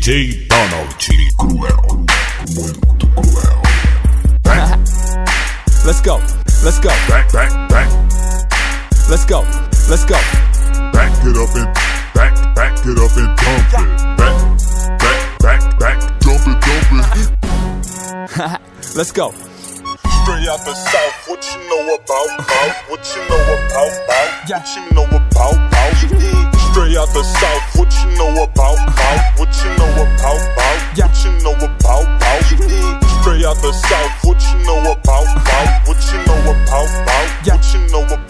DJ Donald Cruel, muito cruel. Let's go, let's go. Back. Let's go, let's go. Back it up and back it up and dump it. Back, dump it. Let's go. Straight out the south, what you know about? What you know about? Yeah. What you know about? Straight out the south, what you know about? What you know about? Yeah. What you know about? Straight out the south, what you know about? What you know about? Yeah. What you know about?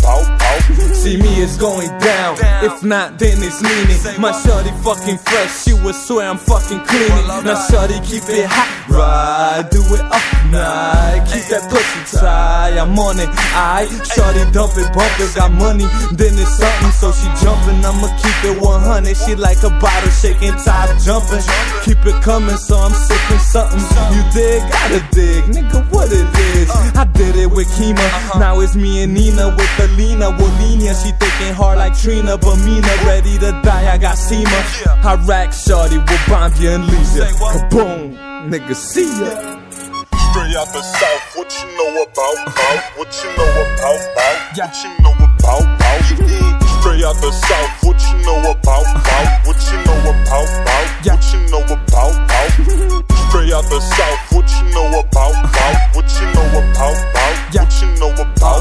See me, it's going down. If not, then it's leaning. My shorty fucking fresh, she would swear I'm fucking cleaning. Now shorty keep it hot, right? Do it up night. Keep that pussy tight, I'm on it. Aight, shorty dump it, bump it, got money, then it's something. So she jumping, I'ma keep it 100. She like a bottle shaking, top jumping. Keep it coming, so I'm sipping something. You dig? Gotta dig, nigga, what it is. I did it with Kima, now it's me and Nina with Alina. Wolenia, she thinking hard like Trina, but Mina ready to die, I got SEMA. I rack shorty, will bomb you and leave ya. Kaboom, nigga, see ya. Straight out the south, what you know about? What you know about? Yeah. What you know about? Straight out the south, what you know about? What you know about? Yeah. What you know about? Straight out the south, what you know about? What you know about? Yeah. What you know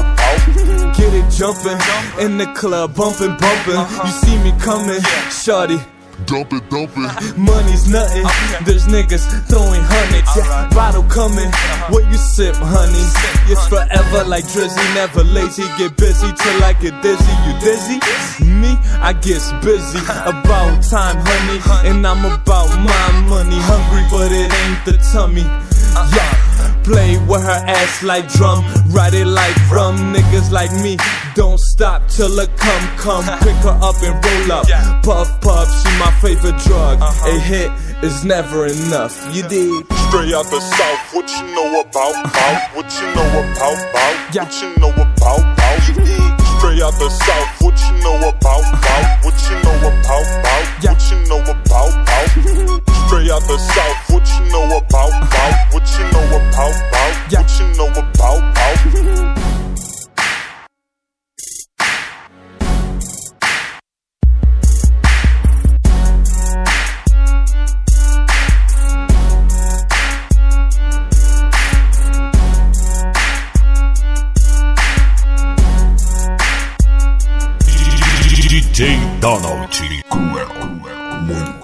about? Get it jumping, in the club bumping. You see me coming, shorty. Dump it. Money's nothing, there's niggas throwing hundreds. Yeah, bottle coming, what you sip, honey? It's forever like Drizzy, never lazy. Get busy till I get dizzy. You dizzy? Me, I get busy. About time, honey, and I'm about my money. Hungry, but it ain't the tummy. Yeah. Play with her ass like drum, ride it like rum. Niggas like me don't stop till it come. Pick her up and roll up. Puff, she my favorite drug. A hit is never enough. You dig? Straight out the south, what you know about? What you know about? Yeah. What you know about? Straight out the south, what you know about? What you know about? Yeah. What you know about? Straight out the south, what you know about? What you know about? Yeah. What you know about? DJ Donald Cruel, muito